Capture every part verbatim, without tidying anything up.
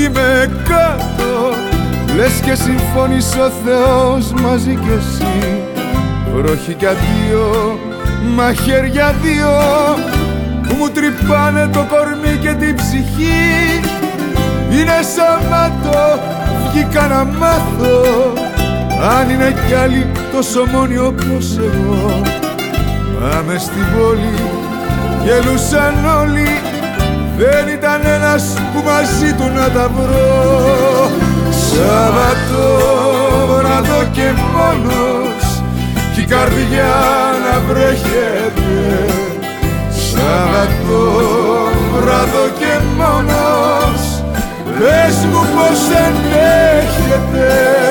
είμαι κάτω. Λες και συμφώνησε ο Θεός μαζί κι εσύ. Βροχή κι αδείο, μαχαίρια δύο που μου τρυπάνε το κορμί και την ψυχή. Είναι Σαββάτο, βγήκα να μάθω αν είναι κι άλλοι τόσο μόνοι όπως εγώ. Πάμε στην πόλη, γελούσαν όλοι, δεν ήταν ένας που μαζί του να τα βρω. Σαββατό βράδο και μόνος κι η καρδιά να βρέχεται. Σαββατό βράδο και μόνος, πες μου πως ενέχεται.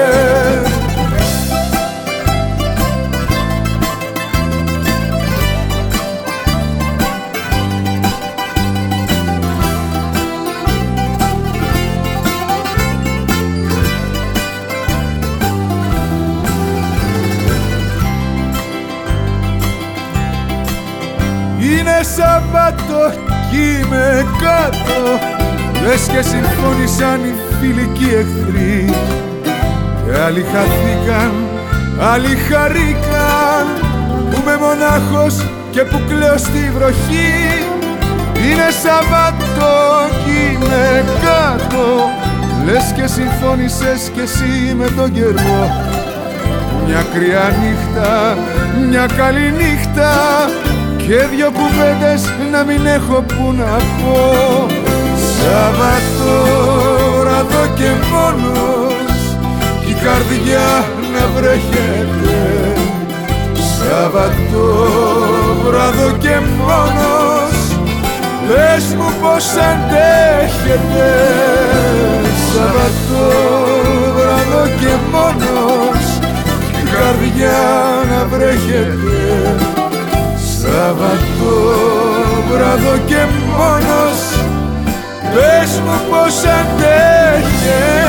Είναι Σαββάτο κι είμαι κάτω. Λες και συμφώνησαν οι φιλικοί εχθροί. Και άλλοι χαθήκαν, άλλοι χαρήκαν, που είμαι μονάχος και που κλαίω στη βροχή. Είναι Σαββάτο κι είμαι κάτω. Λες και συμφώνησες κι εσύ με τον καιρό. Μια κρύα νύχτα, μια καλή νύχτα και δυο κουβέντες να μην έχω που να πω. Σαββατό βράδο και μόνος κι η καρδιά να βρέχεται. Σαββατό βράδο και μόνος, πες μου πως αντέχετε. Σαββατό βράδο και μόνος κι η καρδιά να βρέχεται. Σαββατό βράδο και μόνος, πες μου πως αντέχετε.